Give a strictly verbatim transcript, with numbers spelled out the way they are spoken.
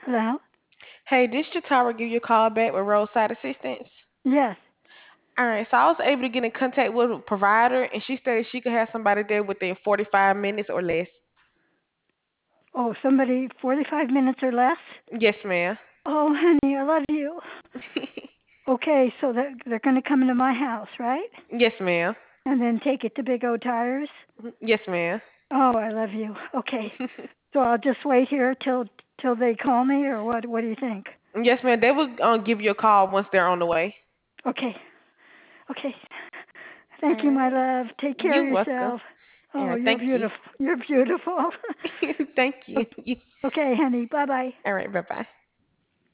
Hello? Hey, this Jatara give you a call back with roadside assistance. Yes. All right, so I was able to get in contact with a provider, and she stated she could have somebody there within forty-five minutes or less. Oh, somebody forty-five minutes or less? Yes, ma'am. Oh, honey, I love you. Okay, so they're, they're going to come into my house, right? Yes, ma'am. And then take it to Big O Tires? Yes, ma'am. Oh, I love you. Okay. So I'll just wait here till till they call me, or what? What do you think? Yes, ma'am. They will um, give you a call once they're on the way. Okay. Okay. All Thank you, my right. love. Take care You're of welcome. yourself. All Oh, right. you're Thank you. beautiful. You're beautiful. Thank you. Okay, honey. Bye bye. All right. Bye bye.